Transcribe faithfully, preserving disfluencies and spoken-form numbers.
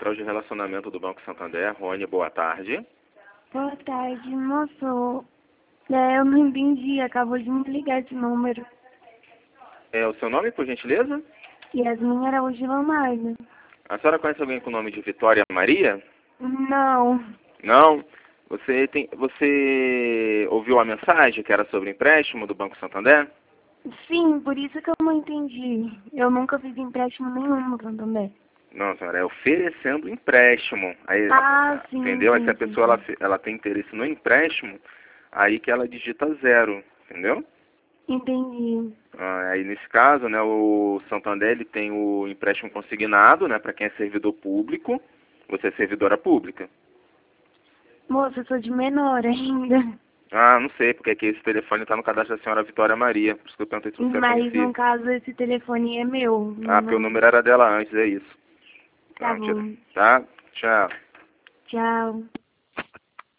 Central de Relacionamento do Banco Santander. Rony, boa tarde. Boa tarde, moço. É, eu não entendi, acabou de me ligar esse número. É o seu nome, por gentileza? Yasmin Araújo Lamardo. A senhora conhece alguém com o nome de Vitória Maria? Não. Não? Você, tem, você ouviu a mensagem que era sobre empréstimo do Banco Santander? Sim, por isso que eu não entendi. Eu nunca fiz empréstimo nenhum no Santander. Não, senhora, é oferecendo empréstimo. Aí, Ah, sim. entendeu? Aí sim, se a sim, pessoa ela, sim. ela tem interesse no empréstimo, aí que ela digita zero, entendeu? Entendi. Ah, aí nesse caso, né, o Santander ele tem o empréstimo consignado, né, para quem é servidor público. Você é servidora pública? Moço, eu sou de menor ainda. Ah, não sei, porque aqui esse telefone está no cadastro da senhora Vitória Maria. Por isso que eu perguntei se você Mas conhecia. no caso esse telefone é meu. Ah, porque o Não... número era dela antes, é isso. Tá Não, tira. bom. Tá? Tchau. Tchau.